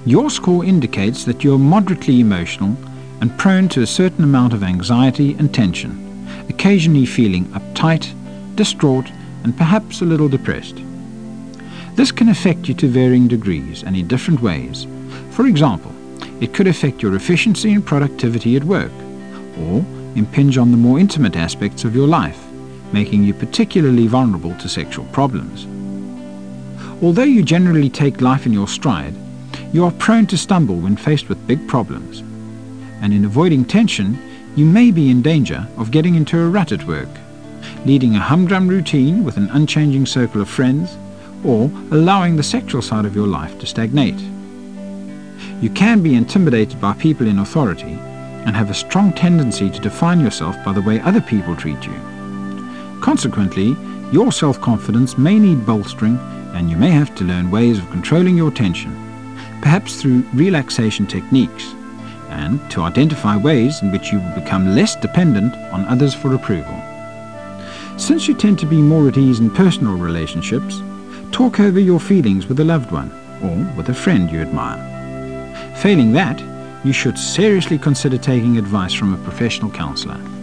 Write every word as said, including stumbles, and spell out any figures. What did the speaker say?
Your score indicates that you're moderately emotional and prone to a certain amount of anxiety and tension, occasionally feeling uptight, distraught, and perhaps a little depressed. This can affect you to varying degrees and in different ways. For example, it could affect your efficiency and productivity at work, or impinge on the more intimate aspects of your life, making you particularly vulnerable to sexual problems. Although you generally take life in your stride, you are prone to stumble when faced with big problems, and in avoiding tension, you may be in danger of getting into a rut at work, leading a humdrum routine with an unchanging circle of friends, or allowing the sexual side of your life to stagnate. You can be intimidated by people in authority and have a strong tendency to define yourself by the way other people treat you. Consequently, your self-confidence may need bolstering, and you may have to learn ways of controlling your tension, perhaps through relaxation techniques, and to identify ways in which you will become less dependent on others for approval. Since you tend to be more at ease in personal relationships, talk over your feelings with a loved one or with a friend you admire. Failing that, you should seriously consider taking advice from a professional counselor.